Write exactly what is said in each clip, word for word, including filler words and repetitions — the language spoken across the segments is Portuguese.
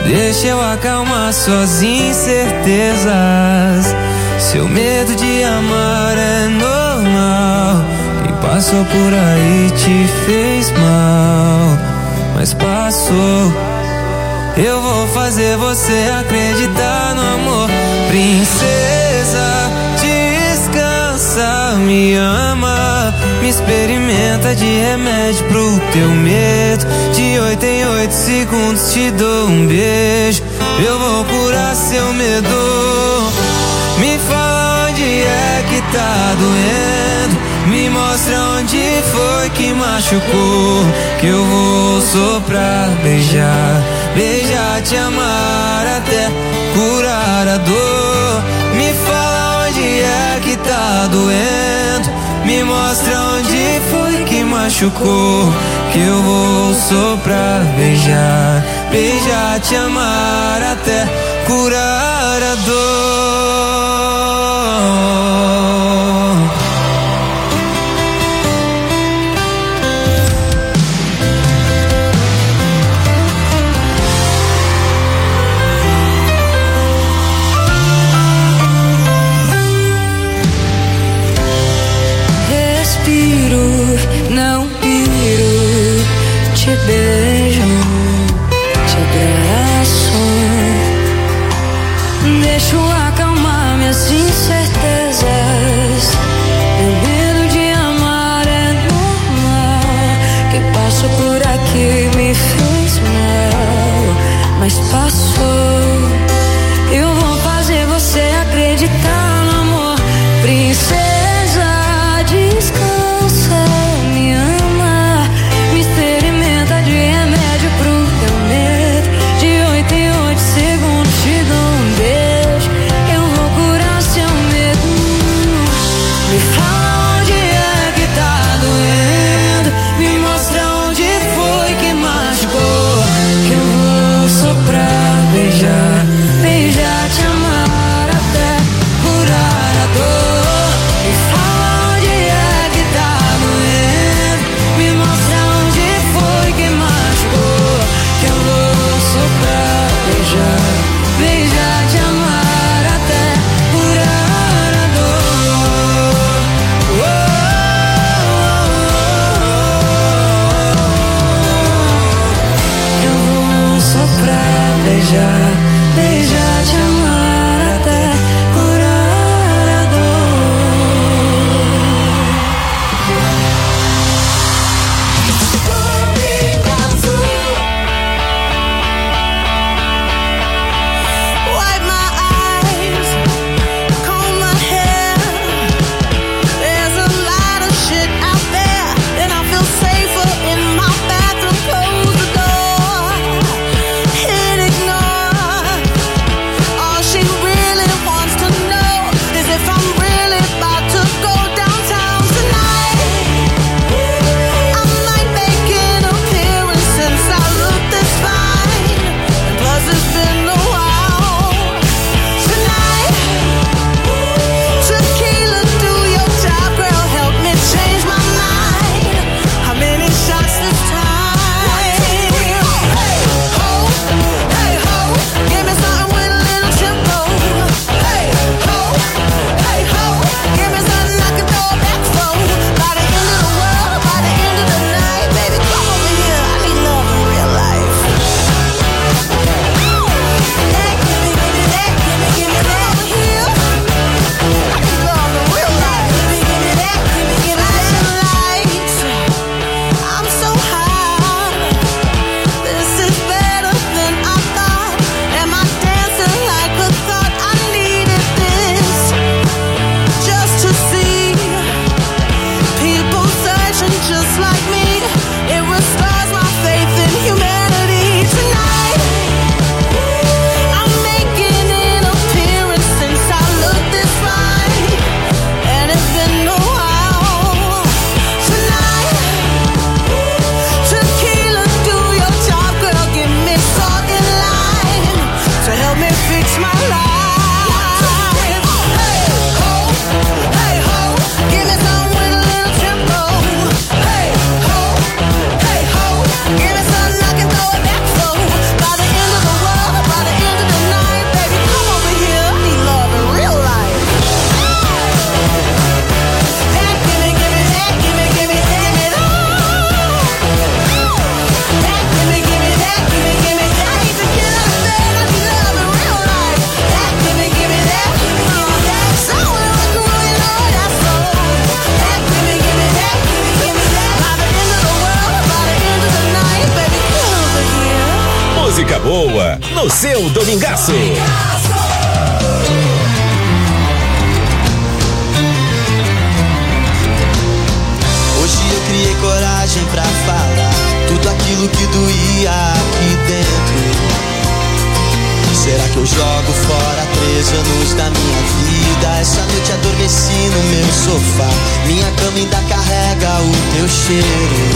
Deixa eu acalmar suas incertezas. Seu medo de amar é normal. Quem passou por aí te fez mal, mas passou. Eu vou fazer você acreditar no amor. Princesa, descansa, me ama, me experimenta de remédio pro teu medo. De oito em oito segundos te dou um beijo. Eu vou curar seu medo. Me fala onde é que tá doendo, me mostra onde foi que machucou, que eu vou soprar, beijar, beijar, te amar até curar a dor. Me fala onde é que tá doendo, me mostra onde foi que machucou, que eu vou soprar, beijar, beijar, te amar até curar a dor. Não piro, te beijo, te abraço, deixo acalmar minhas incertezas. Meu medo de amar é normal. Quem passou por aqui me fez mal, mas passou. Eu vou fazer você acreditar no amor. Princesa, descansa, me ama, me experimenta de remédio pro teu medo. De oito em oito segundos te dou um beijo. Eu vou curar seu medo. Me fala onde é que tá doendo, me mostra onde foi que machucou, que eu vou soprar, beijar, beijar, te amar até curar a dor. Me fala onde é que tá doendo, me mostra onde foi que machucou, que eu vou soprar, beijar, beijar, te amar até curar a dor. Oh, oh, oh, oh. Eu vou soprar, beijar, beijar, te amar até curar a Wipe my eyes, comb my hair. There's a lot of shit out there, and I feel safer in my bathroom. Close the door, hit ignore. música boa no seu domingaço. Hoje eu criei coragem pra falar tudo aquilo que doía aqui dentro. Será que eu jogo fora três anos da minha vida? Essa noite adormeci no meu sofá, minha cama ainda carrega o teu cheiro,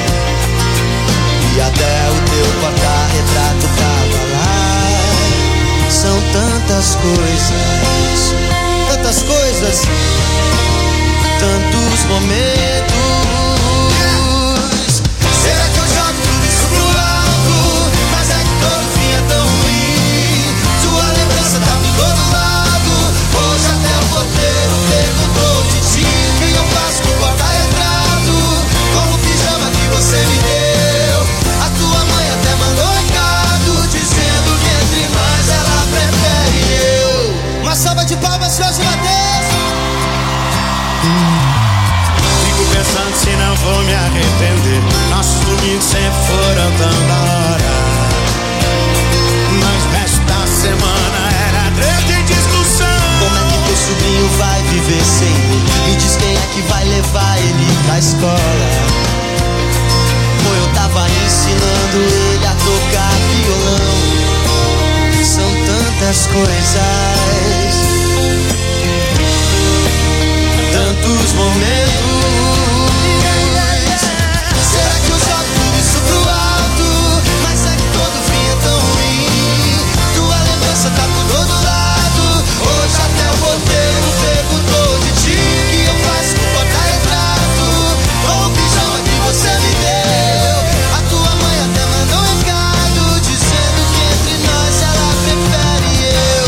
e até o teu porta-retrato tava lá. São tantas coisas, tantas coisas, tantos momentos. Será que eu jogo tudo isso pro alto? Mas é que todo fim é tão ruim. Sua lembrança tá por todo lado. Hoje até o porteiro perguntou de ti. O que eu faço com o porta-retrato? Com o pijama que você me deu. A tua mãe até mandou um recado dizendo que entre nós ela prefere eu. Uma salva de palmas, Jorge Mateus. Fico pensando se não vou me arrepender. Nossos domingos sempre foram tão da hora, mas o resto da semana era treta e discussão. Como é que teu sobrinho vai viver sem mim? Me diz quem é que vai levar ele pra escola. Ou eu tava ensinando ele a tocar violão. São tantas coisas, tantos momentos. Será que eu jogo tudo isso pro alto? Mas é que todo fim é tão ruim. Tua lembrança tá por todo lado. Hoje até o porteiro perguntou de ti. O que eu faço com o porta-retrato? Com o pijama que você me deu. A tua mãe até mandou um recado dizendo que entre nós ela prefere eu.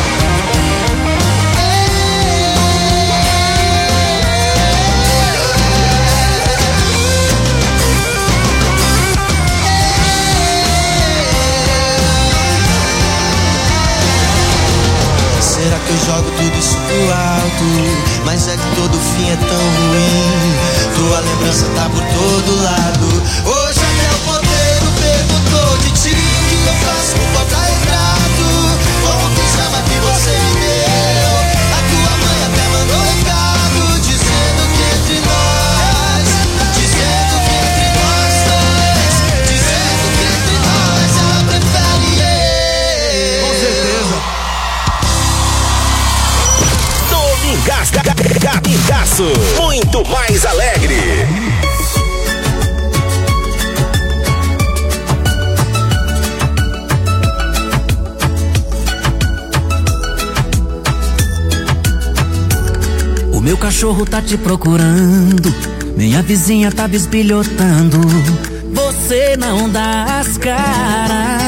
Será que eu jogo tudo isso pro alto? Mas é que todo fim é tão ruim. Tua lembrança tá por todo lado. Hoje até o porteiro perguntou de ti. O que eu faço com o porta-retrato? Com o pijama que você me deu. A tua mãe até mandou um recado dizendo que entre nós, dizendo que entre nós dois, dizendo que entre nós ela prefere eu. Com certeza. Domingaço, Domingaço, muito mais alegre. O meu cachorro tá te procurando, minha vizinha tá bisbilhotando. Você não dá as caras.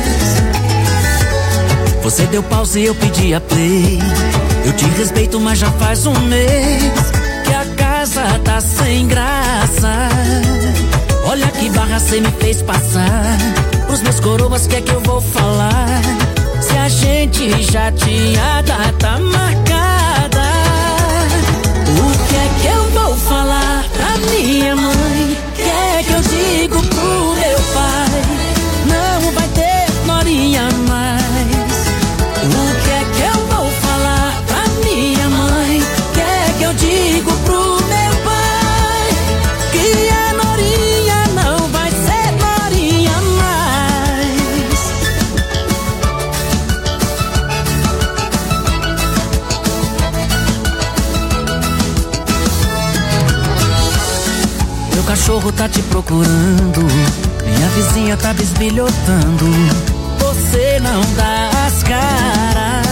Você deu pause e eu pedi a play. Eu te respeito, mas já faz um mês que a casa tá sem graça. Olha que barra cê me fez passar. Os meus coroas, que é que eu vou falar? Se a gente já tinha data marcada. O que é que eu vou falar pra minha mãe? O que é que eu digo pro meu pai? Não vai ter norinha mais. O que é que eu vou falar pra minha mãe? O que é que eu digo pro meu pai? Que a norinha não vai ser norinha mais. Meu cachorro tá te procurando, minha vizinha tá bisbilhotando. Você não dá as caras.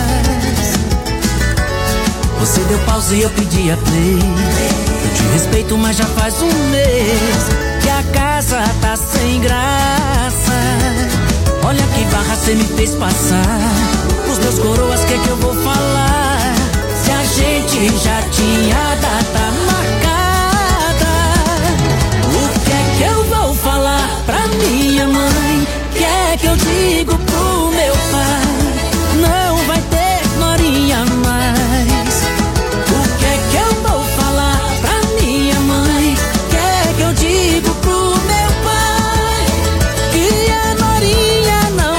Você deu pause e eu pedi a play. Eu te respeito, mas já faz um mês que a casa tá sem graça. Olha que barra cê me fez passar. Os meus coroas, que é que eu vou falar? Se a gente já tinha data marcada. O que é que eu vou falar pra minha mãe? O que é que eu digo pro meu pai? Não vai ter norinha mais. O que é que eu vou falar pra minha mãe? O que é que eu digo pro meu pai? Que a norinha não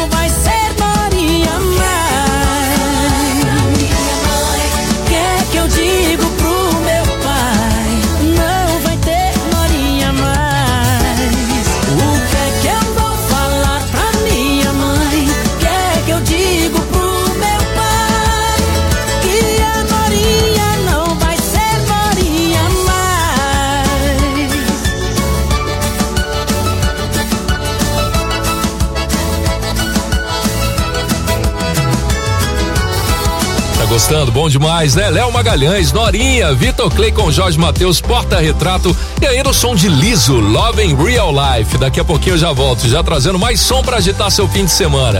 gostando? Bom demais, né? Léo Magalhães, Norinha, Vitor Clay com Jorge Mateus, Porta-Retrato e ainda o som de Liso, Love in Real Life. Daqui a pouquinho eu já volto, já trazendo mais som pra agitar seu fim de semana.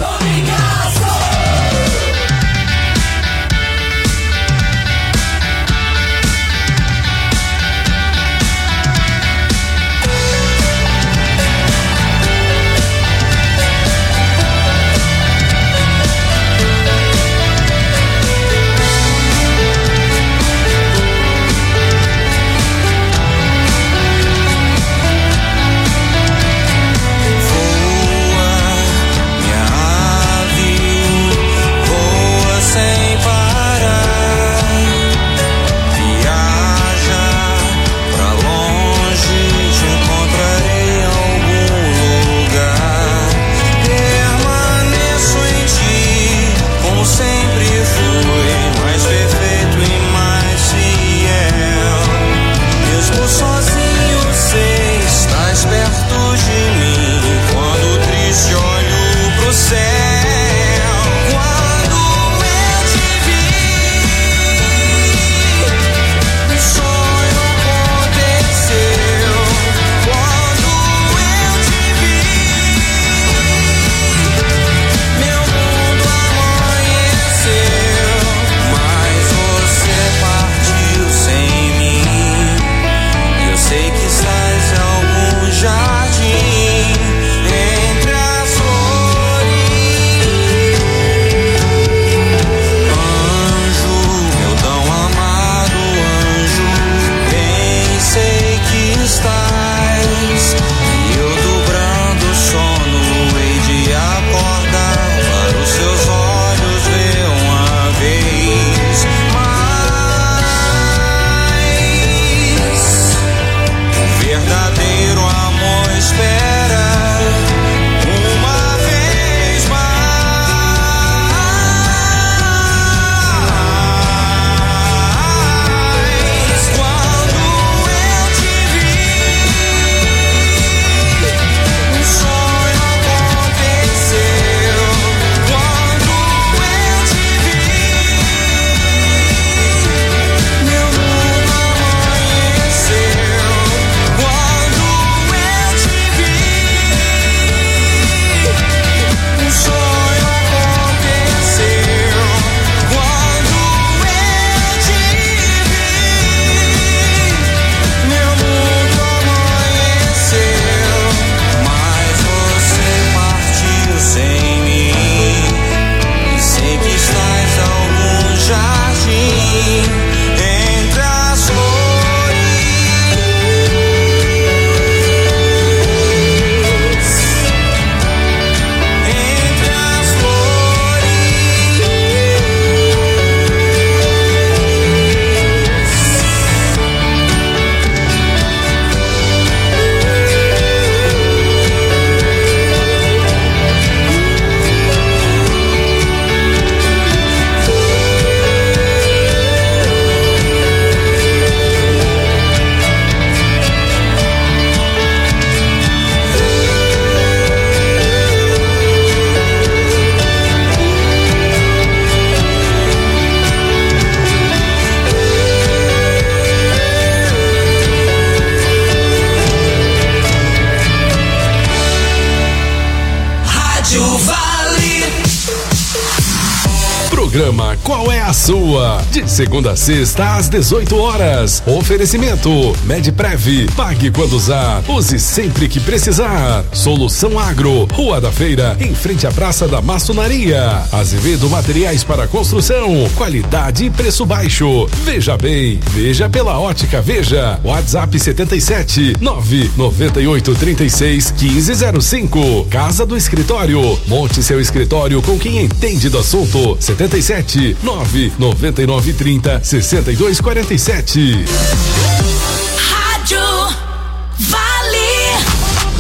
Programa Qual é a Sua? De segunda a sexta às dezoito horas. Oferecimento Medprev. Pague quando usar. Use sempre que precisar. Solução Agro. Rua da Feira, em frente à Praça da Maçonaria. Azevedo Materiais para Construção. Qualidade e preço baixo. Veja bem. Veja pela Ótica Veja. WhatsApp setenta e sete, nove noventa e oito, trinta e seis, quinze zero cinco. Casa do Escritório. Monte seu escritório com quem entende do assunto. setenta e sete, nove noventa e nove, trinta, sessenta e dois, quarenta e sete. Rádio Vale.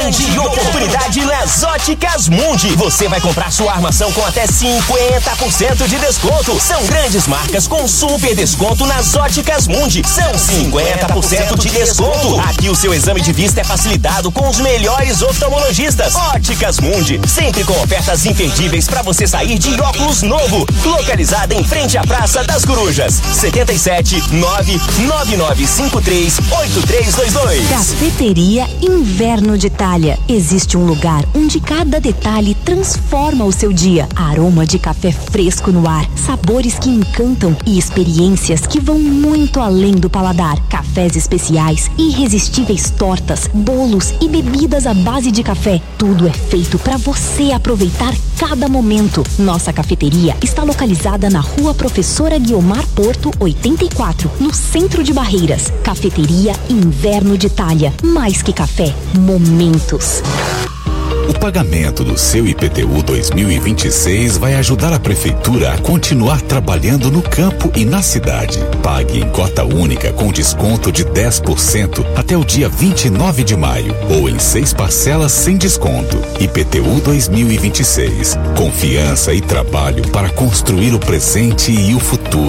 grande oportunidade nas Óticas Mundi. Você vai comprar sua armação com até cinquenta por cento de desconto. São grandes marcas com super desconto nas Óticas Mundi. São cinquenta por cento de desconto. Aqui o seu exame de vista é facilitado com os melhores oftalmologistas. Óticas Mundi, sempre com ofertas imperdíveis para você sair de óculos novo. Localizada em frente à Praça das Corujas. setenta e sete, nove nove nove cinco três, oito três dois dois. Cafeteria Inverno de Itália. Existe um lugar onde cada detalhe transforma o seu dia. Aroma de café fresco no ar, sabores que encantam e experiências que vão muito além do paladar. Cafés especiais, irresistíveis tortas, bolos e bebidas à base de café. Tudo é feito para você aproveitar cada momento. Nossa cafeteria está localizada na Rua Professora Guiomar Porto, oitenta e quatro, no centro de Barreiras. Cafeteria Inverno de Itália. Mais que café, momentos. O pagamento do seu I P T U dois mil e vinte e seis vai ajudar a prefeitura a continuar trabalhando no campo e na cidade. Pague em cota única com desconto de dez por cento até o dia vinte e nove de maio ou em seis parcelas sem desconto. I P T U dois mil e vinte e seis. Confiança e trabalho para construir o presente e o futuro.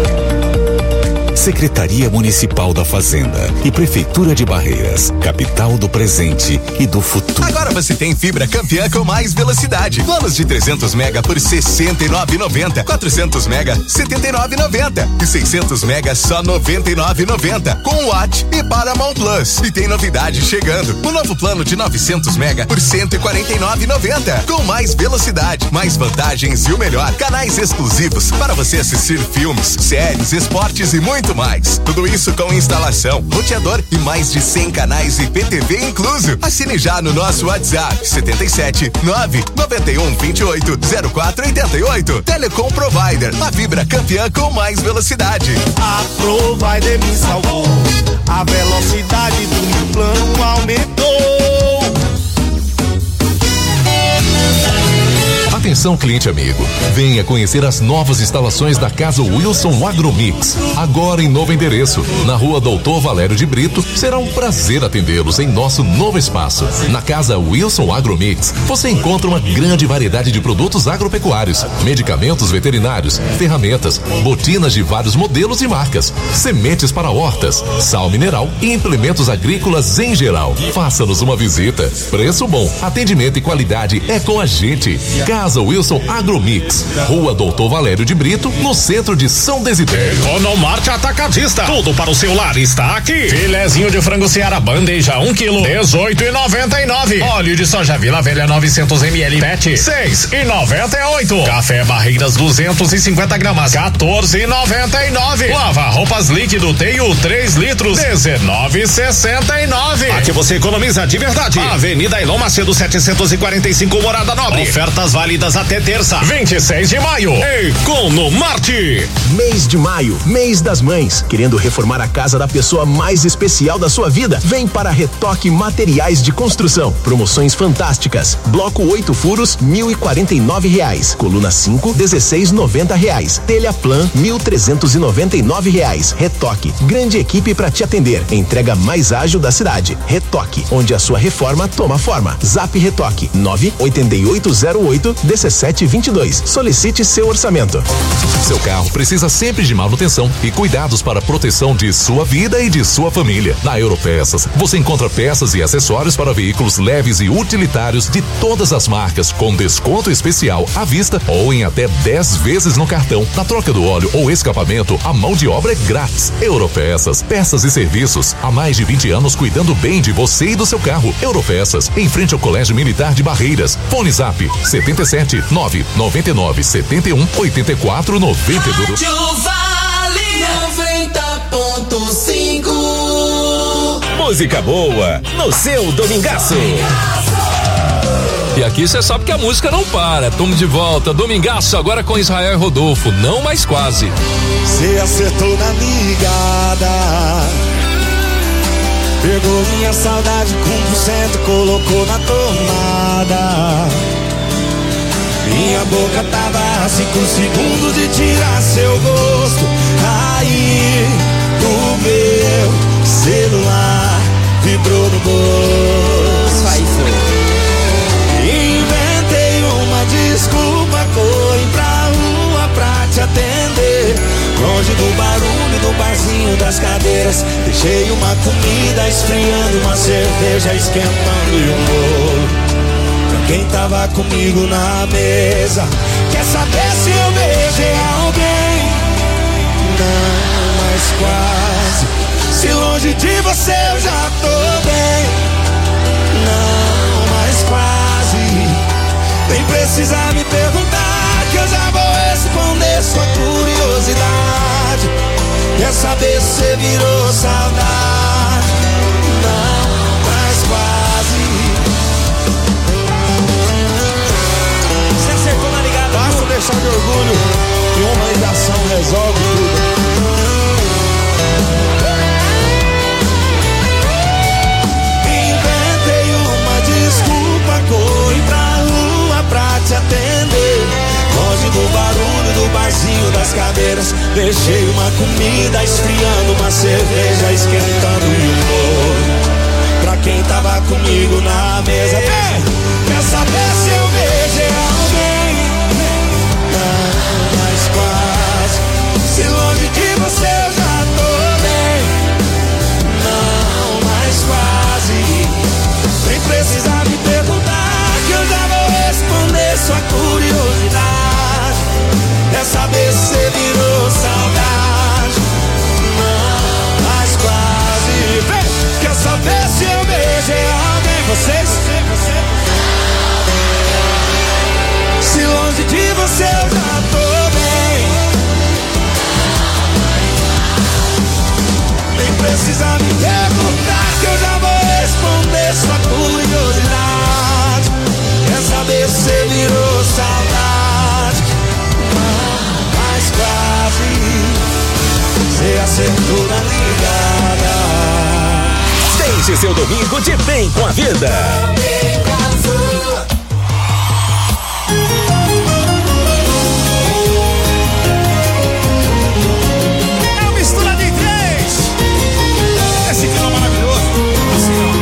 Secretaria Municipal da Fazenda e Prefeitura de Barreiras, capital do presente e do futuro. Agora você tem fibra campeã com mais velocidade. Planos de trezentos mega por sessenta e nove reais e noventa centavos, quatrocentos mega setenta e nove reais e noventa centavos e seiscentos mega só noventa e nove reais e noventa centavos com Watt e Paramount Plus. E tem novidade chegando, o novo plano de novecentos mega por cento e quarenta e nove reais e noventa centavos com mais velocidade, mais vantagens e o melhor, canais exclusivos para você assistir filmes, séries, esportes e muito mais. Tudo isso com instalação, roteador e mais de cem canais I P T V incluso. Assine já no nosso WhatsApp setenta e sete, nove nove um, vinte e oito, zero quatro oitenta e oito. Telecom Provider, a fibra campeã com mais velocidade. A Provider me salvou, a velocidade do meu plano aumentou. Atenção, cliente amigo, venha conhecer as novas instalações da Casa Wilson Agromix, agora em novo endereço, na Rua Doutor Valério de Brito. Será um prazer atendê-los em nosso novo espaço. Na Casa Wilson Agromix, você encontra uma grande variedade de produtos agropecuários, medicamentos veterinários, ferramentas, botinas de vários modelos e marcas, sementes para hortas, sal mineral e implementos agrícolas em geral. Faça-nos uma visita. Preço bom, atendimento e qualidade é com a gente. Casa Wilson Agromix, Rua Doutor Valério de Brito, no centro de São Desidério. Economarte Atacadista, tudo para o seu lar está aqui. Filezinho de frango Seara bandeja um quilo, dezoito e noventa e nove. Óleo de soja Vila Velha novecentos mililitros, PET, seis e noventa e oito. Café Barreiras duzentos e cinquenta gramas, quatorze e noventa e nove. Lava roupas líquido Teio três litros, dezenove e sessenta e nove. Aqui você economiza de verdade. Avenida Elon Macedo setecentos e quarenta e cinco, Morada Nobre. Ofertas válidas até terça, vinte e seis de maio. Economarte. Mês de maio, mês das mães. Querendo reformar a casa da pessoa mais especial da sua vida? Vem para Retoque Materiais de Construção. Promoções fantásticas. Bloco oito furos, mil e quarenta e nove reais. Coluna cinco, dezesseis e noventa reais. Telha Plan, mil trezentos e noventa e nove reais. Retoque, grande equipe para te atender. Entrega mais ágil da cidade. Retoque, onde a sua reforma toma forma. Zap Retoque, nove oito oito zero oito dezessete vinte e dois. Solicite seu orçamento. Seu carro precisa sempre de manutenção e cuidados para a proteção de sua vida e de sua família. Na Europeças, você encontra peças e acessórios para veículos leves e utilitários de todas as marcas, com desconto especial à vista ou em até dez vezes no cartão. Na troca do óleo ou escapamento, a mão de obra é grátis. Europeças, peças e serviços. Há mais de vinte anos cuidando bem de você e do seu carro. Europeças, em frente ao Colégio Militar de Barreiras. Fone Zap setenta e sete, nove nove nove, setenta e um, oitenta e quatro, noventa e dois. Vale noventa ponto cinco. Música boa no seu domingaço. E aqui você sabe que a música não para. Tamo de volta, domingaço, agora com Israel e Rodolfo, não mais quase. Você acertou na ligada, pegou minha saudade com um por cento, colocou na tomada. Minha boca tava a cinco segundos de tirar seu gosto. Aí o meu celular vibrou no bolso. longe do barulho do barzinho das cadeiras. Deixei uma comida esfriando, uma cerveja esquentando e um bolo pra quem tava comigo na mesa. Quer saber se eu beijei alguém? Não, mas quase. Se longe de você eu já tô bem. Não, mas quase. Nem precisa me perguntar, que eu já vou responder sua curiosidade. Quer saber se você virou saudade? Não, mas quase. Você acertou na ligada. Basta deixar de orgulho e uma ligação resolve tudo. Inventei uma desculpa, corri pra rua pra te atender. Longe do barulho do barzinho das cadeiras. Deixei uma comida esfriando, uma cerveja esquentando e um bolo pra quem tava comigo na mesa. Vem! Quer saber se eu beijei alguém? Não, mas quase. Se longe de você eu já tô bem. Não, mas quase. Nem precisa me perguntar, que eu já vou responder sua curiosidade. Quer saber se você virou saudade? Não, mas quase. Vem! Quer saber se eu beijei alguém? Vocês? Se longe de você eu já tô bem. Nem precisa me perguntar, que eu já vou responder sua curiosidade. Quer saber se você virou saudade? Mas quase. Você acertou na ligada. Deixe seu domingo de bem com a vida. É uma mistura de três. Esse clima maravilhoso. Assim,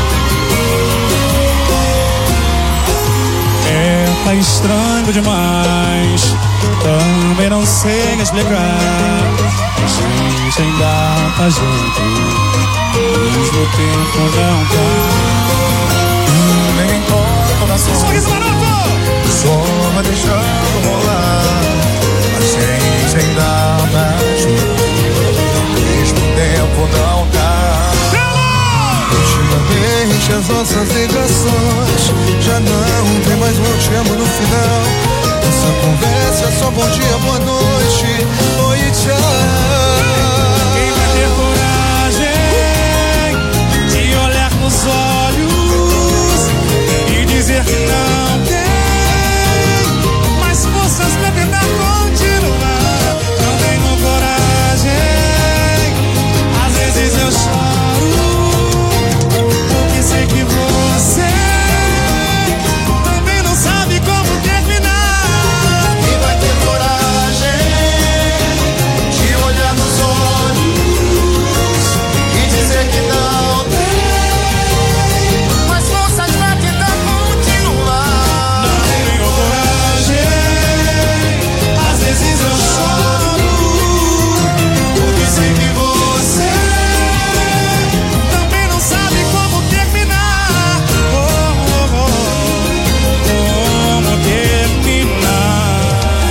ó. É, tá estranho demais. Também não sei explicar. A gente ainda tá junto. Ao mesmo tempo não tá. Nem importa na sua. Sorriso maroto! Só vai deixando rolar. A gente ainda tá junto. Ao mesmo tempo não tá. Ultimamente as nossas ligações já não tem mais um eu te amo no final. Essa conversa é só bom dia, boa noite, oi e tchau. Quem vai ter coragem de olhar nos olhos e dizer que não tem mais forças pra tentar continuar? Não tenho coragem, às vezes eu choro, porque sei que você também não sabe como terminar. Quem vai ter coragem de olhar nos olhos e dizer que não tem mais forças pra tentar continuar? Não tenho coragem, às vezes eu choro, porque sei que você também não sabe como terminar. Oh, oh, oh, como terminar.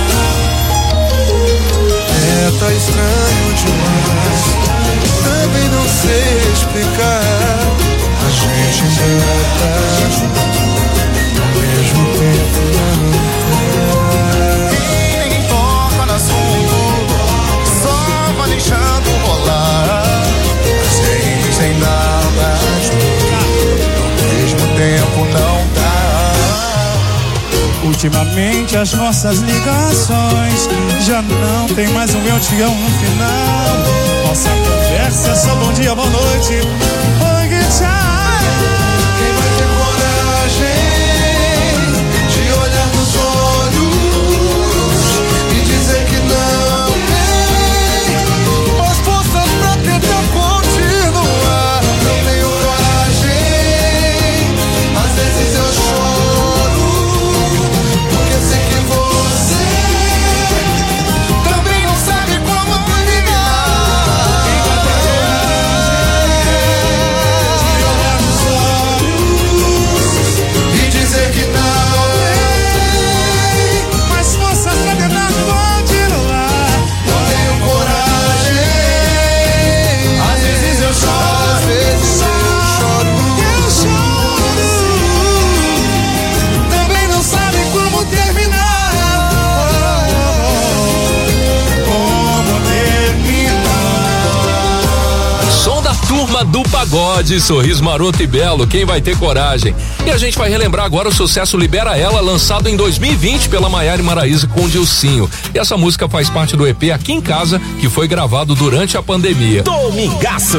É, tá estranho demais. Também não sei explicar. A gente ainda tá junto, ao mesmo tempo não tá. E nem importa no assunto, só vai deixando rolar. A gente ainda tá junto, ao mesmo tempo não tá. Ultimamente as nossas ligações já não tem mais um eu te amo no final. Nossa conversa é só bom dia, boa noite, oi e tchau. Quem vai ter coragem de olhar nos olhos e dizer que não tem mais forças pra tentar continuar? Não tenho coragem, às vezes eu choro, porque sei que você também não sabe como do pagode, sorriso maroto e belo, quem vai ter coragem? E a gente vai relembrar agora o sucesso Libera Ela, lançado em dois mil e vinte pela Maiara e Maraíza com o Dilcinho. E essa música faz parte do E P Aqui em Casa, que foi gravado durante a pandemia. Domingaço.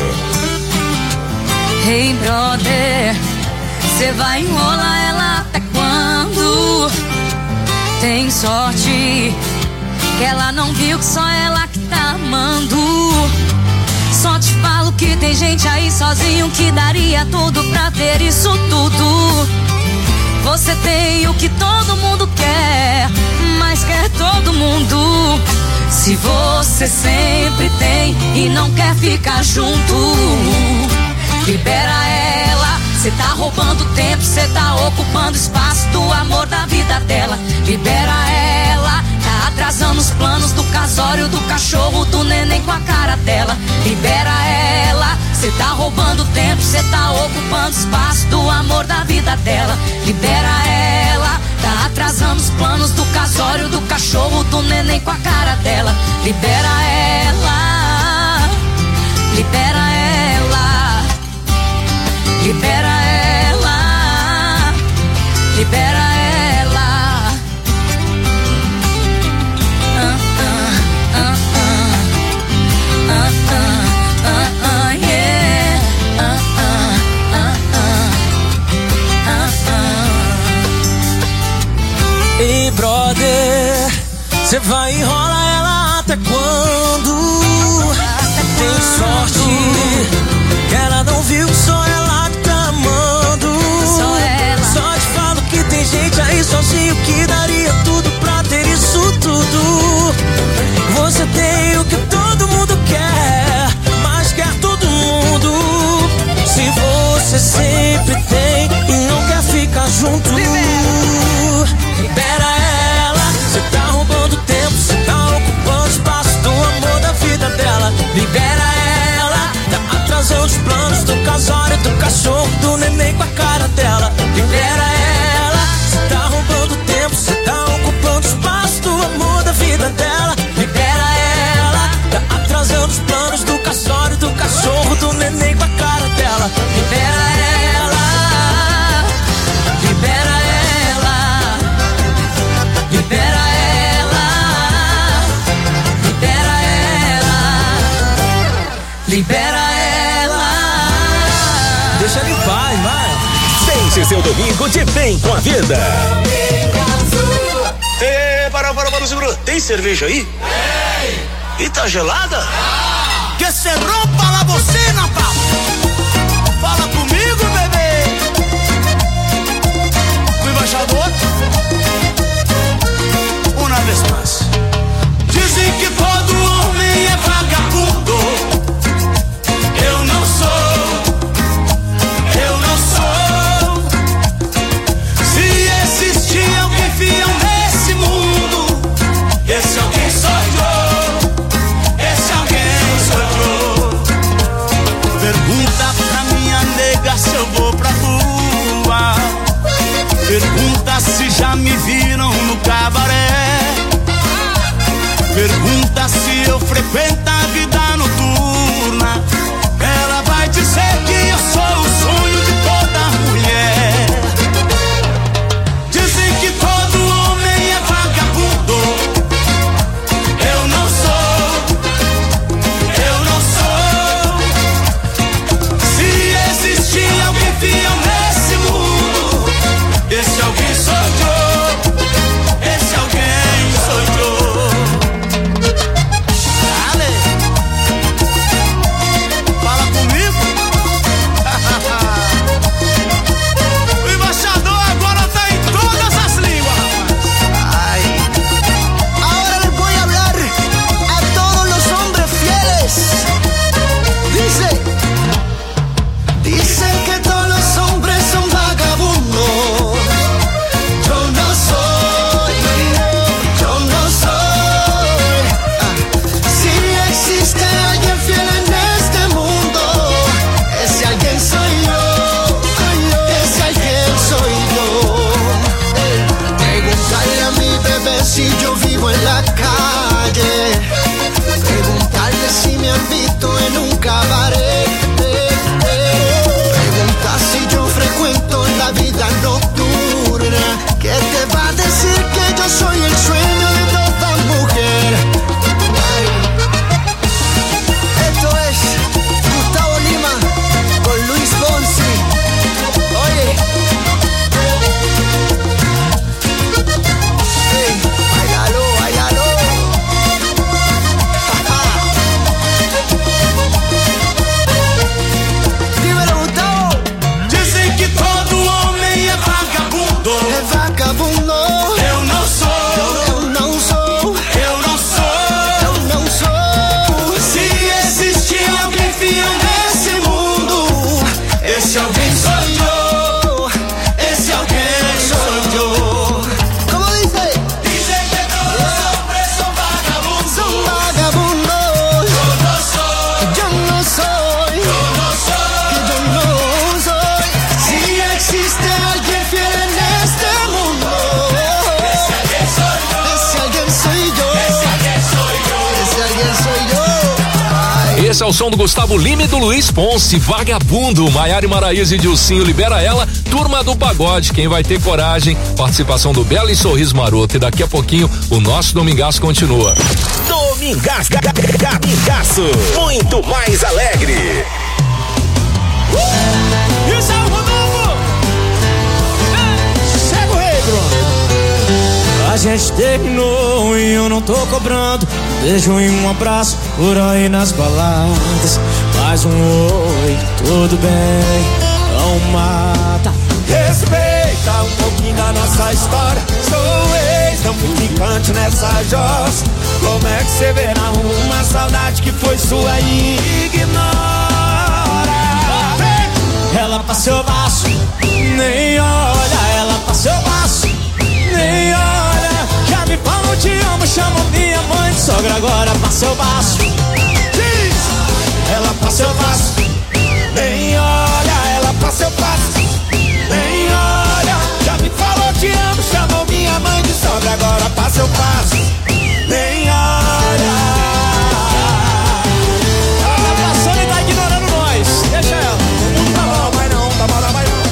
Hey brother, cê vai enrolar ela até quando? Tem sorte que ela não viu que só ela que tá amando. Só te falo que tem gente aí sozinho que daria tudo pra ter isso tudo. Você tem o que todo mundo quer, mas quer todo mundo. Se você sempre tem e não quer ficar junto, libera ela. Cê tá roubando tempo, cê tá ocupando espaço do amor da vida dela. Libera ela, tá atrasando os planos do casório, do cachorro, do neném com a cara dela. Libera ela, cê tá roubando tempo, cê tá ocupando espaço do amor da vida dela. Libera ela, tá atrasando os planos do casório, do cachorro, do neném com a cara dela. Libera ela, libera ela, libera ela, libera ela. Ei, brother, cê vai enrolar ela até quando? Tem sorte que ela não viu que só ela que tá amando. Só ela. Só te falo que tem gente aí sozinho que daria tudo pra ter isso tudo. Você tem o que todo mundo quer, mas quer todo mundo. Se você sempre tem e não quer ficar junto, libera ela. Cê tá roubando tempo, cê tá ocupando espaço do amor da vida dela. Libera ela, tá atrasando os planos do casório, do cachorro, do neném com a cara dela. Libera ela, cê tá roubando tempo, cê tá ocupando espaço do amor da vida dela. Libera ela, tá atrasando os planos do casório, do cachorro, do neném com a cara dela. Libera ela, libera ela, libera ela, libera ela, libera ela. Deixa ele em paz, vai. Deixe seu domingo de bem com a vida. Ê, para, para, para, segura. Tem cerveja aí? Tem. E tá gelada? Ah. Que se rompa la bocina, papo. Fala comigo, bebê. O embaixador. Uma vez mais. Dizem que todo homem é vagabundo. Eu não sou. Eu não sou. Se existir alguém fiel nesse mundo, esse alguém sou eu. Esse alguém sou eu. Pergunta pra minha nega se eu vou pra rua. Pergunta se já me viram no cabaré. Pergunta se eu frequento a vida noturna. Ela vai dizer que eu sou o sonho de toda mulher. Dizem que todo homem é vagabundo. Eu não sou. Eu não sou. Se existir alguém fiel nesse mundo, esse alguém sou eu. Esse alguém sou eu. Dale. Esse é o som do Gustavo Lima e do Luiz Ponce, Vagabundo, Maiara e Maraíza e Dilcinho, Libera Ela, Turma do Pagode, Quem Vai Ter Coragem, participação do Belo e Sorriso Maroto. E daqui a pouquinho o nosso Domingaço continua. Domingaço, Domingaço, muito mais alegre. Uh! Isso é o novo! Chega o rei, Bruno. A gente terminou e eu não tô cobrando um beijo e um abraço por aí nas baladas. Mais um oi, tudo bem, não mata. Respeita um pouquinho da nossa história. Sou ex, não fui ficante nessa jossa. Como é que você vê na rua uma saudade que foi sua e ignora? Ela passou baixo, nem olha. Ela passou baixo, nem olha. Já me falou te amo, chamou minha mãe de sogra. Agora passou baixo. Ela passou baixo, nem olha. Ela passou baixo, nem olha. Já me falou te amo, chamou minha mãe de sogra. Agora passou baixo, nem olha. Ela passou e tá ignorando nós. Deixa ela. Não tá mal, vai não, tá mal, vai não.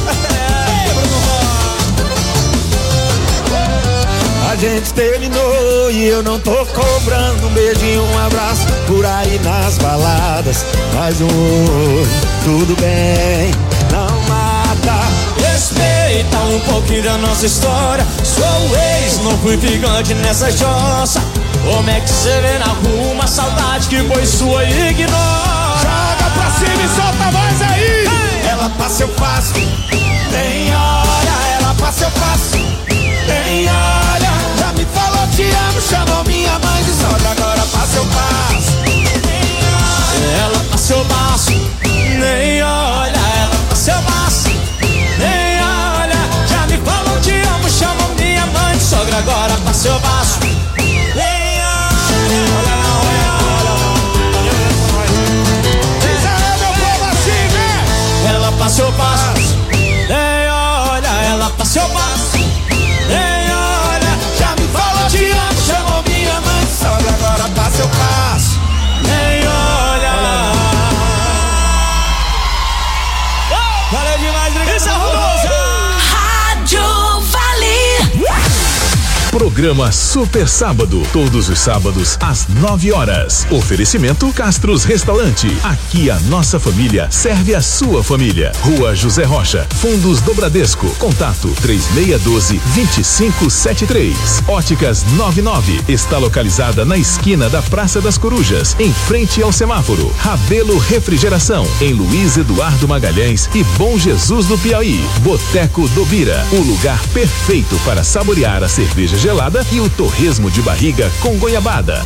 A gente terminou e eu não tô cobrando um beijo e um abraço por aí nas baladas. Mais um oi, tudo bem, não mata. Respeita um pouquinho da nossa história. Sou ex, não fui ficante nessa jossa. Como é que você vê na rua uma saudade que foi sua e ignora? Joga pra cima e solta a voz aí. Ela passa, eu faço, nem olha. Ela passa, eu faço, nem olha. Já me falou te amo, chamou minha mãe de sogra. Agora passa, eu passo, nem olha. Ela passa, eu passo, nem olha. Ela passa, eu passo, nem olha. Já me falou te amo, chamou minha mãe de sogra. Agora passa, eu passo, nem olha. Olha não, olha não, olha não. Diz aí, meu povo, assim, né? Ela passa, eu passo, nem olha. Ela passa, eu passo, nem olha. Já me falou te amo, chamou minha mãe de sogra. Agora passa, eu passo, nem olha. Valeu demais, obrigado. Rádio Vale. Programa Super Sábado, todos os sábados às nove horas. Oferecimento Castros Restaurante. Aqui a nossa família serve a sua família. Rua José Rocha, Fundos do Bradesco. Contato três seis um dois, dois cinco sete três. Óticas nove nove está localizada na esquina da Praça das Corujas, em frente ao semáforo. Rabelo Refrigeração, em Luiz Eduardo Magalhães e Bom Jesus do Piauí. Boteco do Bira, o lugar perfeito para saborear a cerveja gelada e o torresmo de barriga com goiabada.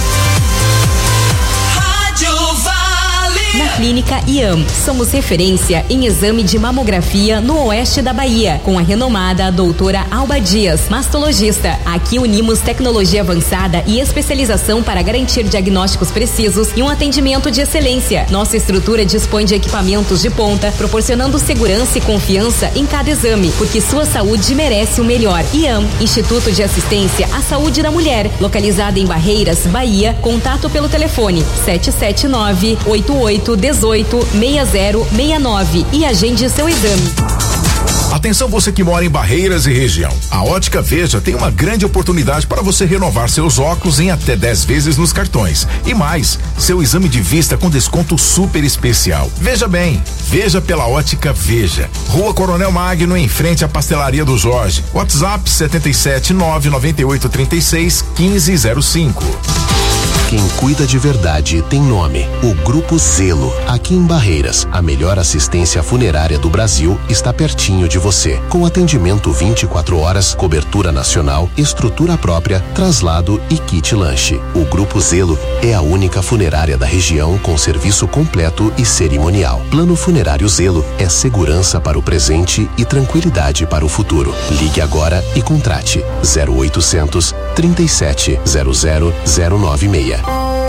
Rádio Vale. Na Clínica I A M, somos referência em exame de mamografia no oeste da Bahia, com a renomada doutora Alba Dias, mastologista. Aqui unimos tecnologia avançada e especialização para garantir diagnósticos precisos e um atendimento de excelência. Nossa estrutura dispõe de equipamentos de ponta, proporcionando segurança e confiança em cada exame, porque sua saúde merece o melhor. I A M, Instituto de Assistência à Saúde da Mulher, localizada em Barreiras, Bahia. Contato pelo telefone sete sete nove, oito oito um oito, seis zero seis nove e agende seu exame. Atenção você que mora em Barreiras e região. A Ótica Veja tem uma grande oportunidade para você renovar seus óculos em até dez vezes nos cartões. E mais, seu exame de vista com desconto super especial. Veja bem, veja pela Ótica Veja. Rua Coronel Magno, em frente à Pastelaria do Jorge. WhatsApp sete sete nove nove oito três seis um cinco zero cinco. Quem cuida de verdade tem nome. O Grupo Zelo, aqui em Barreiras, a melhor assistência funerária do Brasil, está pertinho de você. Com atendimento vinte e quatro horas, cobertura nacional, estrutura própria, traslado e kit lanche. O Grupo Zelo é a única funerária da região com serviço completo e cerimonial. Plano Funerário Zelo é segurança para o presente e tranquilidade para o futuro. Ligue agora e contrate zero oitocentos, trinta e sete, zero zero, zero nove seis.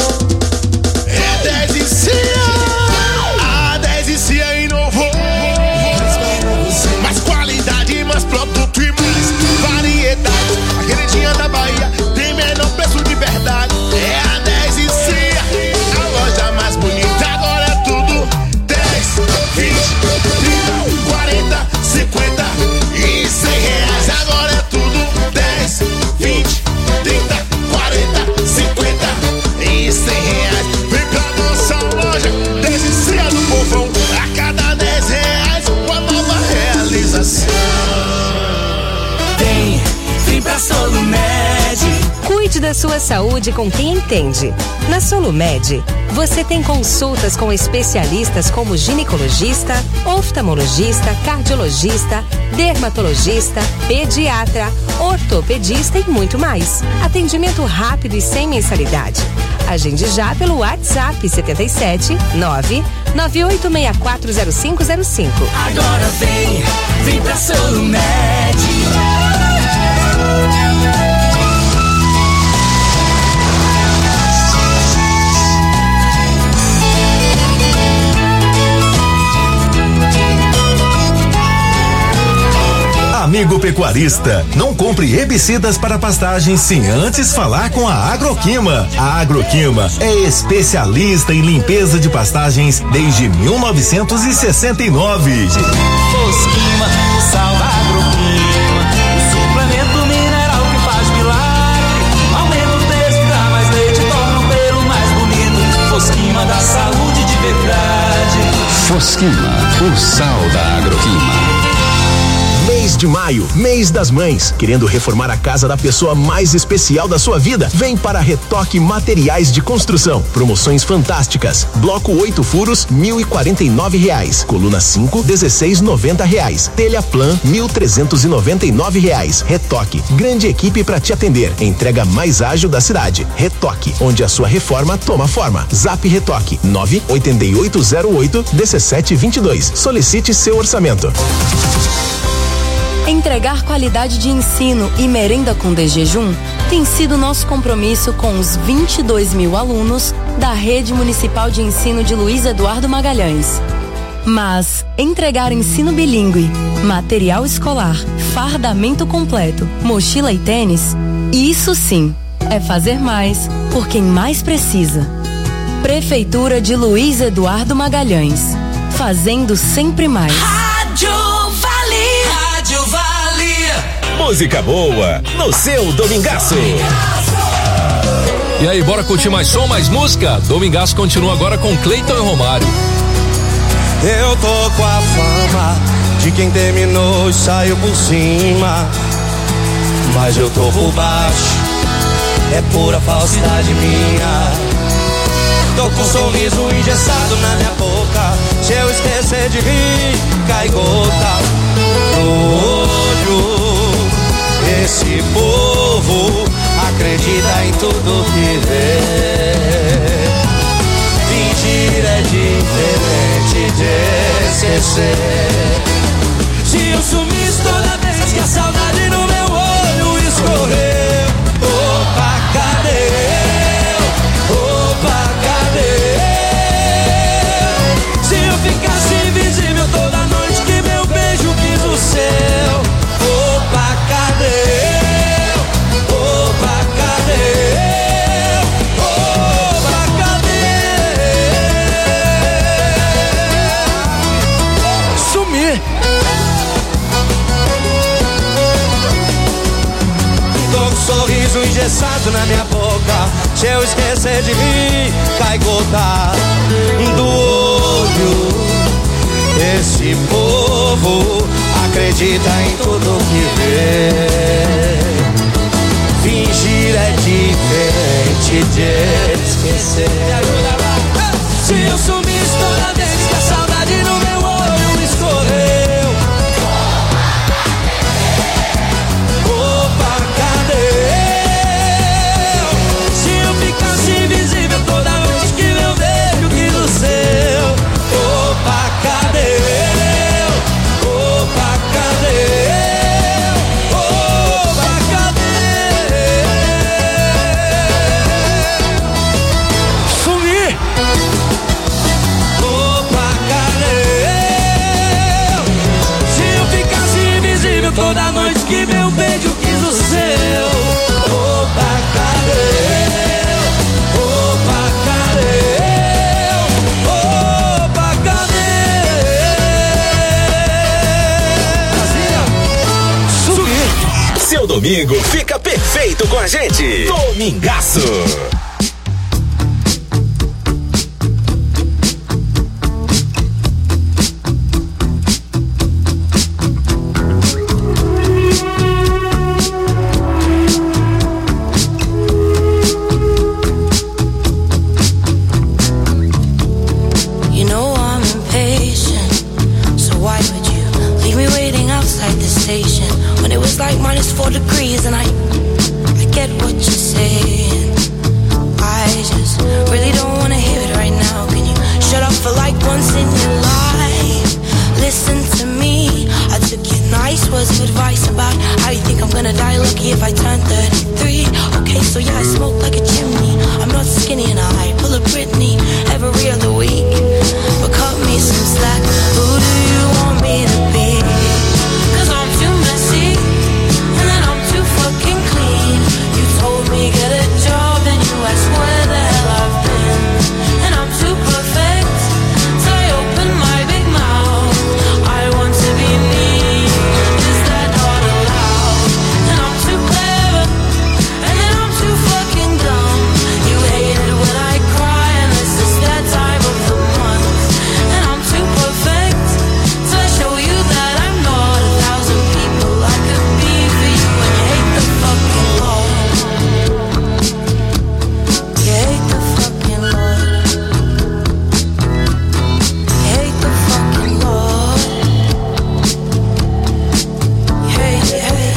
É dez e Cia, a dez e Cia inovou. Mais qualidade, mais produto e mais variedade. A queridinha da Bahia tem menor preço de verdade. É a dez e Cia, a loja mais bonita agora Cuide da sua saúde com quem entende. Na Solumed, você tem consultas com especialistas como ginecologista, oftalmologista, cardiologista, dermatologista, pediatra, ortopedista e muito mais. Atendimento rápido e sem mensalidade. Agende já pelo WhatsApp setenta e sete nove nove oito seis quatro zero cinco zero cinco. Agora vem, vem pra Solumed. Amigo pecuarista, não compre herbicidas para pastagens sem antes falar com a Agroquima. A Agroquima é especialista em limpeza de pastagens desde mil novecentos e sessenta e nove. Fosquima, sal da Agroquima, o suplemento mineral que faz milagre. Aumenta o texto, dá mais leite, torna o pelo mais bonito. Fosquima da saúde de verdade. Fosquima, o sal da Agroquima. Mês de maio, mês das mães. Querendo reformar a casa da pessoa mais especial da sua vida? Vem para Retoque Materiais de Construção. Promoções fantásticas. Bloco oito furos, mil e quarenta e nove reais. Coluna cinco, dezesseis noventa reais. Telha Plan, mil trezentos e noventa e nove reais. Retoque, grande equipe para te atender. Entrega mais ágil da cidade. Retoque, onde a sua reforma toma forma. Zap Retoque, nove oito oito zero oito um sete dois dois. Solicite seu orçamento. Entregar qualidade de ensino e merenda com desjejum tem sido nosso compromisso com os vinte e dois mil alunos da Rede Municipal de Ensino de Luiz Eduardo Magalhães. Mas entregar ensino bilíngue, material escolar, fardamento completo, mochila e tênis, isso sim é fazer mais por quem mais precisa. Prefeitura de Luiz Eduardo Magalhães, fazendo sempre mais. Rádio Vale. Rádio Vale. Música boa no seu Domingaço. E aí, bora curtir mais som, mais música? Domingaço continua agora com Cleiton e Romário. Eu tô com a fama de quem terminou e saiu por cima, mas eu tô por baixo, é pura falsidade minha. Tô com um sorriso engessado na minha boca, se eu esquecer de rir, cai gota no olho. Esse povo acredita em tudo que vê. Fingir é diferente de esquecer. Se eu sumisse toda vez que a saudade no meu olho escorreu, opa, cadê eu? Opa, cadê eu? Se eu ficasse invisível toda noite que meu beijo quis o seu, opa, cadê eu? Opa, cadê eu? Opa, cadê? Sumir. Tô com um sorriso engessado na minha boca, se eu esquecer de mim, cai gota do olho. Esse povo acredita em tudo que vê. Fingir é diferente de esquecer. Me ajuda lá. Se eu sumisse toda vez que a saudade no meu olho escorreu, opa, cadê eu? Se eu ficasse invisível toda vez que meu beijo quis o seu, opa, cadê eu? Opa, cadê eu? Opa, cadê? Sumir. Opa, cadê eu? Se eu ficasse invisível toda noite que meu beijo quis o seu, opa, cadê eu? Opa, cadê eu? Opa, cadê? Sumir. Seu domingo fica perfeito com a gente. Domingaço. thirty-three. Okay, so yeah, I smoke like a chimney. I'm not skinny and I pull a Britney every other week. But cut me some slack. Who do you want me to be? Cause I'm too messy and then I'm too fucking clean. You told me get a job and you asked where the hell I've been. And I'm too perfect, so I open my big mouth. I want to be me. Is that not allowed? And I'm too clever, and then I'm too fucking dumb. You hate it when I cry, and this is that time of the month. And I'm too perfect, so I show you that I'm not a thousand people I could be for you. And you hate the fucking law. You hate the fucking law. You hate the fucking law. You hate, you hate.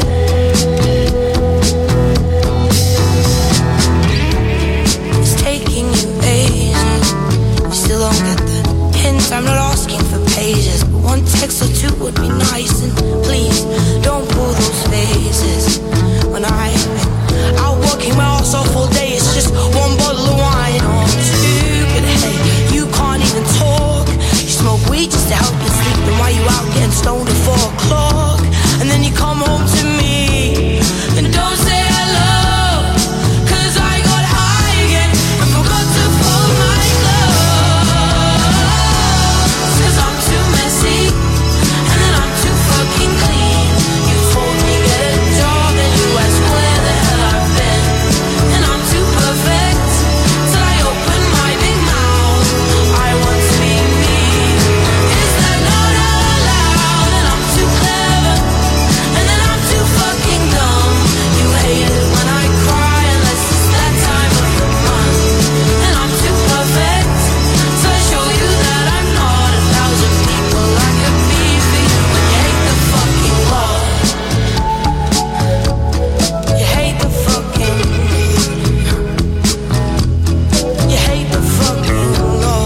It's taking you ages. You still don't get the hint. I'm not asking for pages, but one text or two would be nice. And please don't pull those faces. When I've been out working my ass off all day, it's just one bottle of wine or two. But hey, you can't even talk. You smoke weed just to help you sleep. And why you out getting stoned at four o'clock? And then you come home to me and don't say hello. Cause I got high again and forgot to fold my clothes. Cause I'm too messy and then I'm too fucking clean. You told me get a job and you asked where the hell I've been. And I'm too perfect, so I open my big mouth. I want to be me. Is that not allowed? And I'm too clever, and then I'm too fucking dumb. You hate it when I cry, unless it's that time of the month. And I'm too perfect, so I show you that I'm not a thousand people I could be for you. And you hate the fucking law. You hate the fucking. You hate the fucking law.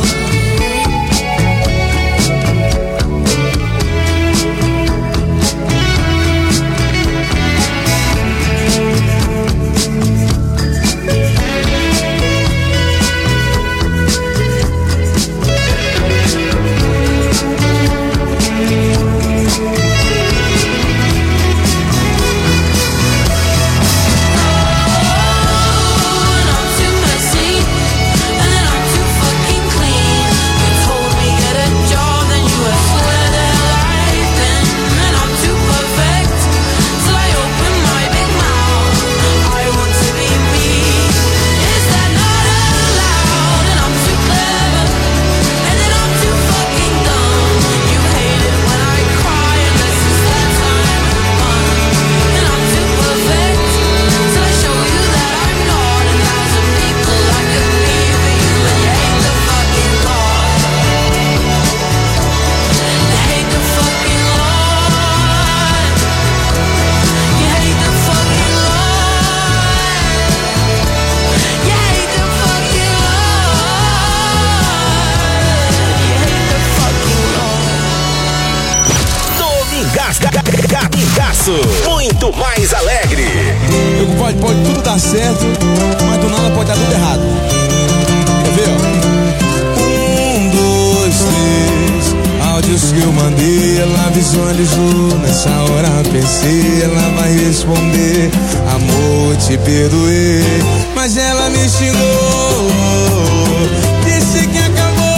Muito mais alegre. Eu, pode, pode tudo dar certo, mas do nada pode dar tudo errado. Quer ver, ó? Um, dois, três. Áudios que eu mandei, ela visualizou. Nessa hora pensei, ela vai responder. Amor, te perdoei, mas ela me xingou. Disse que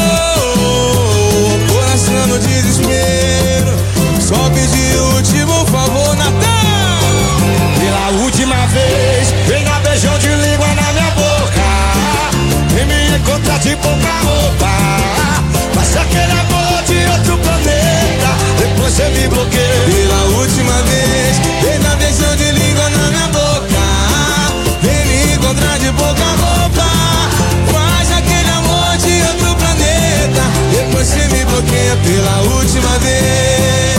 acabou, coração no desespero. Só pedi o último favor, Natal. Pela última vez, vem dar beijão de língua na minha boca. Vem me encontrar de pouca roupa. Passa aquele amor de outro planeta, depois você me bloqueia. Pela última vez, vem dar beijão de língua na minha boca. Vem me encontrar de pouca roupa. Faz aquele amor de outro planeta, depois você me bloqueia. Pela última vez.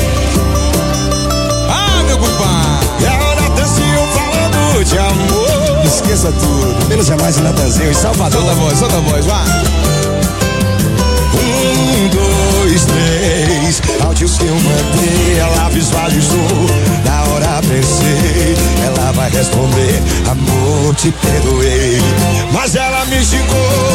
Ah, meu compadre. E a hora Natanzinho falando de amor. Esqueça tudo, menos jamais Natanzinho em Salvador. Solta a voz, solta a voz, vai. Um, dois, dois, três. Áudios que eu mandei, ela visualizou. Na hora pensei, ela vai responder: amor, te perdoei. Mas ela me xingou,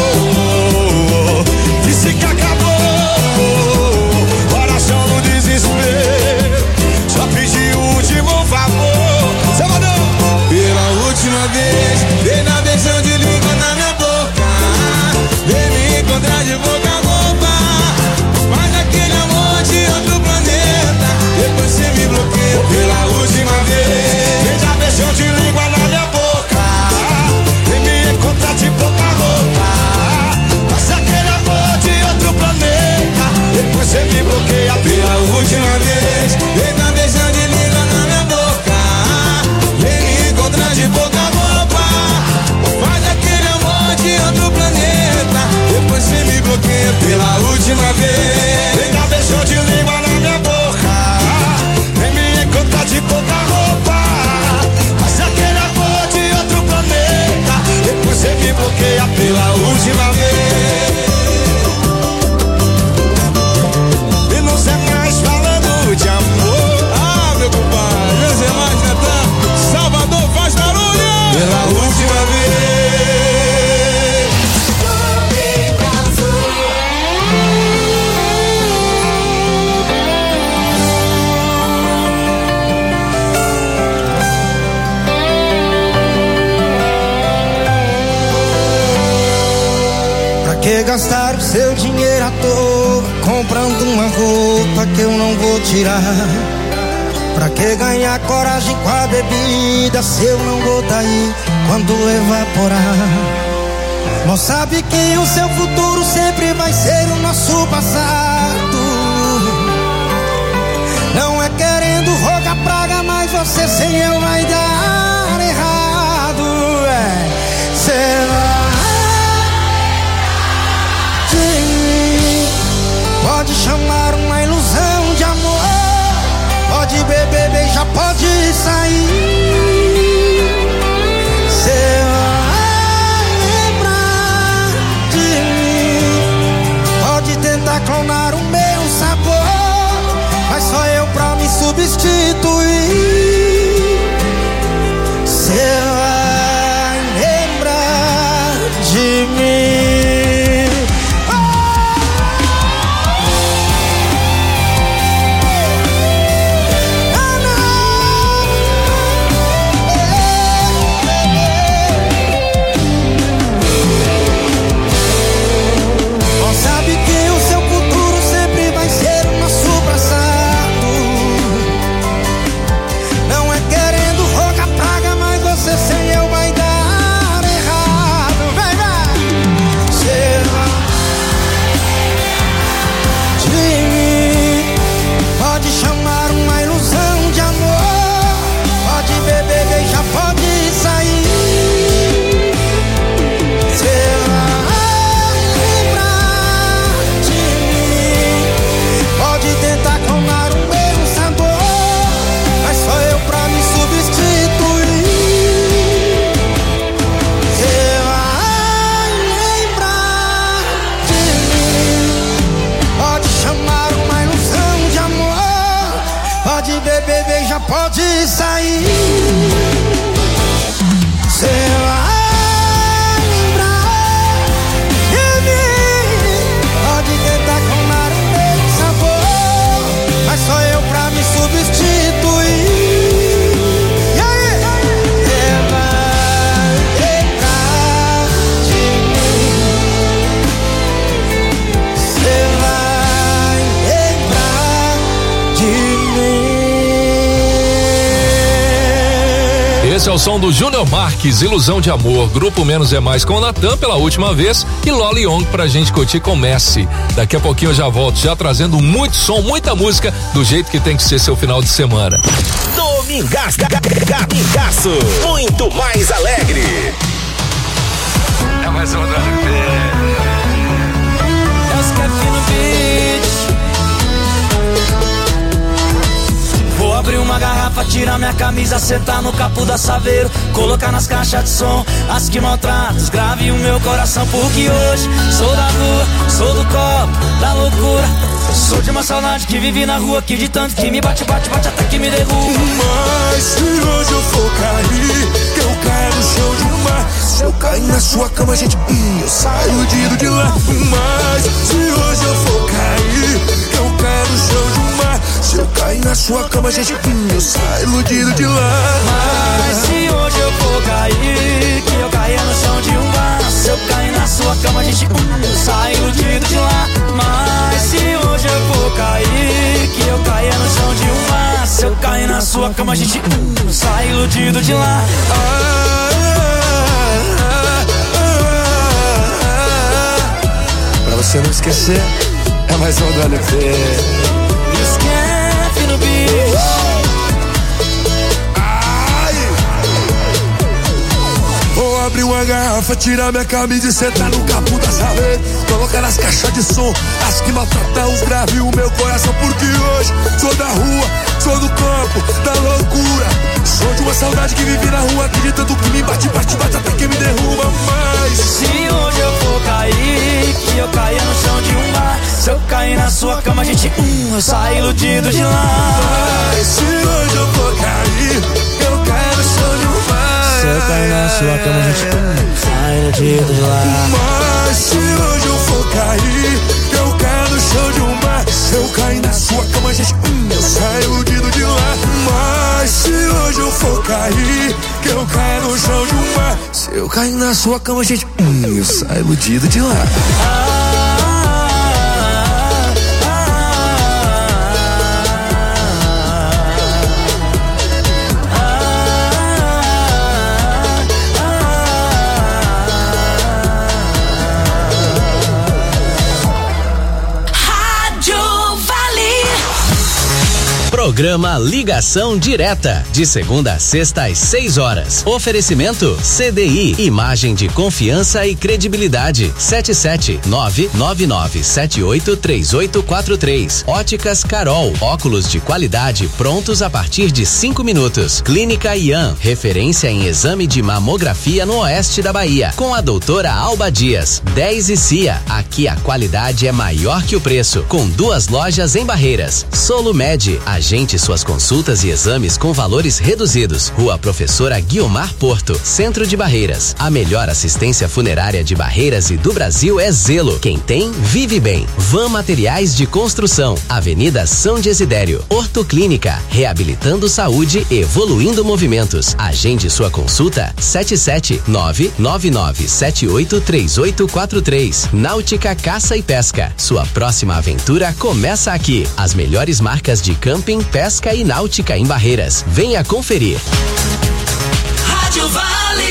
disse que acabou. Coração no desespero, só pedi o último favor. Você mandou? Pela última vez, dei na beijão de língua na minha boca. Vem me encontrar de boca a boca. Faz aquele amor de outro planeta. Depois você me bloqueia. Pela última vez, dei na beijão de língua na minha boca. Vem me encontrar de boca a boca. Faz aquele amor de outro planeta. Depois você me bloqueia. Pela última vez, dei na beijão de língua na minha boca. Vem me encontrar de boca a boca. Faz aquele amor de outro planeta. Depois você me bloqueia. Pela última vez, vem dar beijão de língua na minha boca. Vem me encontrar de boca a roupa. Faz aquele amor de outro planeta. Depois você me bloqueia. Pela última vez. E não sei mais falando de amor. Ah, meu compadre, não sei mais cantar. Salvador faz barulho. Pela última vez. Pra que gastar o seu dinheiro à toa comprando uma roupa que eu não vou tirar? Pra que ganhar coragem com a bebida se eu não vou daí quando evaporar? Não sabe que o seu futuro sempre vai ser o nosso passado. Não é querendo rogar praga, mas você sem eu vai dar errado. É, cê vai de mim. Pode chamar uma ilusão de amor. Pode beber, beijar, pode sair. Cê vai lembrar de mim. Pode tentar clonar o meu sabor, mas só eu pra me substituir. Cê vai lembrar de mim. Pode sair. Cê vai lembrar de mim. Pode tentar clonar o meu sabor, mas só eu pra me substituir. E aí? Cê vai lembrar de mim. Cê vai lembrar de mim. Esse é o som do Júnior Marques, Ilusão de Amor. Grupo Menos é Mais com o Natan pela última vez e Loli Young pra gente curtir com Messi. Daqui a pouquinho eu já volto, já trazendo muito som, muita música, do jeito que tem que ser seu final de semana. Domingaço, Domingaço, muito mais alegre. É mais uma do L P. É os Kevin no beat. Vou abrir uma garrafa, tirar minha camisa, sentar no capô da Saveiro, colocar nas caixas de som as que maltratam, grave o meu coração, porque hoje sou da rua, sou do copo, da loucura. Sou de uma saudade que vive na rua, que de tanto que me bate, bate, bate até que me derruba. Mas se hoje eu for cair, que eu caio no chão de mar. Se eu cair na sua cama, gente, hum, eu saio iludido de lá. Mas se hoje eu for cair, que eu caio no chão de mar. Se eu cair na sua cama, gente, hum, eu saio iludido de lá. Mas se hoje eu for cair, que eu caia no chão de um bar. Se eu cair na sua cama, gente, hum, eu saio iludido de lá. Mas se hoje eu for cair, que eu caia no chão de um bar. Se eu cair na sua cama, gente, hum, eu saio iludido de lá. Ah, ah, ah, ah. Pra você não esquecer, é mais um do L P. Esquece no bicho. Vou abrir uma garrafa, tirar minha camisa e sentar no capô da Saveiro, colocar nas caixas de som as que maltratam os graves o meu coração, porque hoje sou da rua, sou do campo, da loucura. Sou de uma saudade que vive na rua, que de tanto que me bate, bate, bate até que me derruba. Mas se hoje eu for cair, que eu caia no chão de um bar. Se eu cair na sua cama, gente, hum, eu saio iludido de lá. Mas se hoje eu for cair, eu caio no chão de um bar. Se eu cair na sua cama, gente, hum, sai iludido de lá. Mas se hoje eu for cair, que eu caio no chão de um bar. Se eu cair na sua cama, gente, hum, eu saio iludido de lá. Mas se hoje eu for cair, que eu caio no chão de um bar. Se eu cair na sua cama, gente, hum, eu saio iludido de lá. Programa Ligação Direta, de segunda a sexta às seis horas. Oferecimento C D I, imagem de confiança e credibilidade. sete sete nove nove nove sete oito três oito quatro três. Óticas Carol, óculos de qualidade prontos a partir de cinco minutos. Clínica Ian, referência em exame de mamografia no oeste da Bahia, com a doutora Alba Dias. dez e C I A, aqui a qualidade é maior que o preço, com duas lojas em Barreiras. Solumed, agente suas consultas e exames com valores reduzidos. Rua Professora Guiomar Porto, Centro de Barreiras. A melhor assistência funerária de Barreiras e do Brasil é Zelo. Quem tem, vive bem. Van Materiais de Construção, Avenida São Desidério. Ortoclínica, reabilitando saúde, evoluindo movimentos. Agende sua consulta sete sete nove nove nove sete oito três oito quatro três. Náutica Caça e Pesca, sua próxima aventura começa aqui. As melhores marcas de camping, pesca e náutica em Barreiras. Venha conferir. Rádio Vale.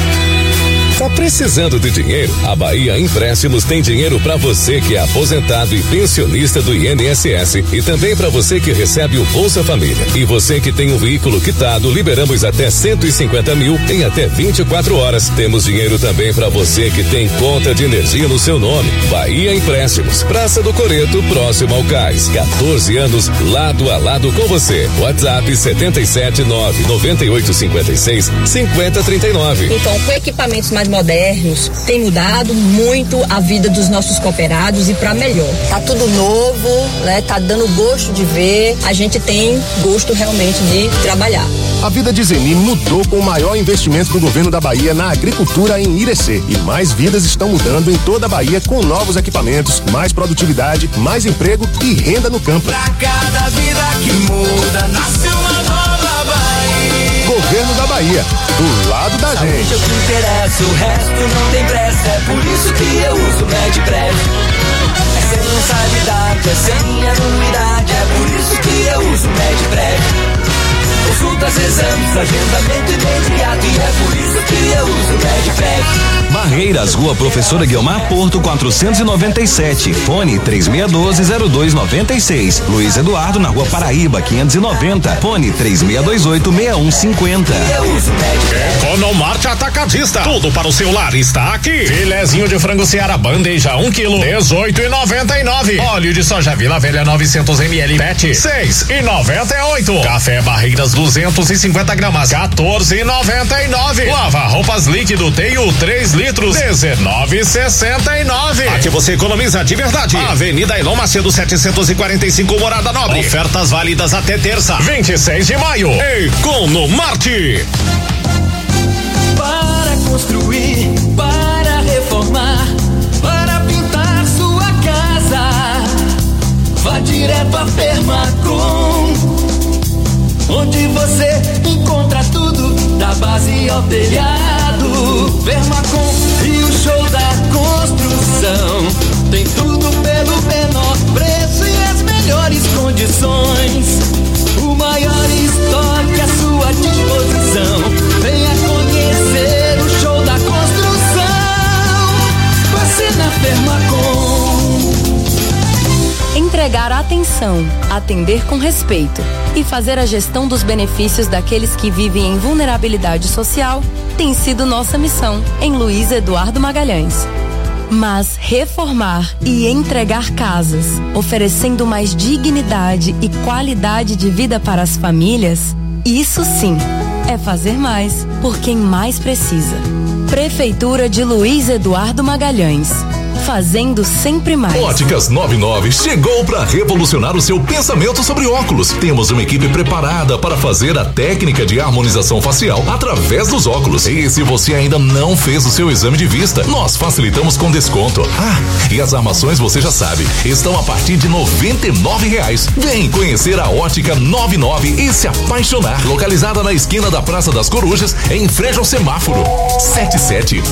Tá precisando de dinheiro? A Bahia Empréstimos tem dinheiro para você que é aposentado e pensionista do I N S S e também para você que recebe o Bolsa Família. E você que tem um veículo quitado, liberamos até cento e cinquenta mil em até vinte e quatro horas. Temos dinheiro também para você que tem conta de energia no seu nome. Bahia Empréstimos, Praça do Coreto, próximo ao Cais. quatorze anos lado a lado com você. WhatsApp sete sete nove nove oito cinco seis cinco zero três nove. Então, com equipamentos mais modernos, tem mudado muito a vida dos nossos cooperados e para melhor. Tá tudo novo, né? Tá dando gosto de ver. A gente tem gosto realmente de trabalhar. A vida de Zeni mudou com o maior investimento do governo da Bahia na agricultura em Irecê. E mais vidas estão mudando em toda a Bahia com novos equipamentos, mais produtividade, mais emprego e renda no campo. Pra cada vida que muda, nasce uma nova Bahia. Governo da Bahia, do lado da Saúde gente. é o que interessa, o resto não tem pressa. É por isso que eu uso Medprev. É sem mensalidade, é sem anuidade. É por isso que eu uso Medprev. Consultas, exames, agendamento imediato. E é por isso que eu uso Medprev. Barreiras, Rua Professora Guiomar Porto, quatrocentos e noventa e sete. Fone três seis um dois, zero dois nove seis. Luiz Eduardo, na Rua Paraíba, quinhentos e noventa. Fone três seis dois oito, seis um cinco zero. Economarte Atacadista. Tudo para o celular está aqui. Filezinho de frango Seara bandeja um quilo, dezoito e noventa e nove. Óleo de soja Vila Velha novecentos mililitros, pet, seis e noventa e oito. Café Barreiras duzentos e cinquenta gramas, quatorze e noventa e nove. Lava roupas líquido Teio três litros, dezenove e sessenta e nove. Aqui você economiza de verdade. Avenida Elon Macedo setecentos e quarenta e cinco, Morada Nobre. Ofertas válidas até terça, vinte e seis de maio. Economarte. Para construir, para reformar, para pintar sua casa, vá direto a Fermacom, onde você encontra tudo, da base ao telhado. Fermacom e o show da construção, tem tudo pelo menor preço e as melhores condições. O maior estoque à sua disposição. Venha conhecer o show da construção. Você na Fermacom. Entregar atenção, atender com respeito e fazer a gestão dos benefícios daqueles que vivem em vulnerabilidade social tem sido nossa missão em Luiz Eduardo Magalhães. Mas reformar e entregar casas, oferecendo mais dignidade e qualidade de vida para as famílias, isso sim é fazer mais por quem mais precisa. Prefeitura de Luiz Eduardo Magalhães. Fazendo sempre mais. Óticas noventa e nove chegou para revolucionar o seu pensamento sobre óculos. Temos uma equipe preparada para fazer a técnica de harmonização facial através dos óculos. E se você ainda não fez o seu exame de vista, nós facilitamos com desconto. Ah, e as armações você já sabe, estão a partir de noventa e nove reais. Vem conhecer a Ótica noventa e nove e se apaixonar. Localizada na esquina da Praça das Corujas, em frente ao semáforo. setenta e sete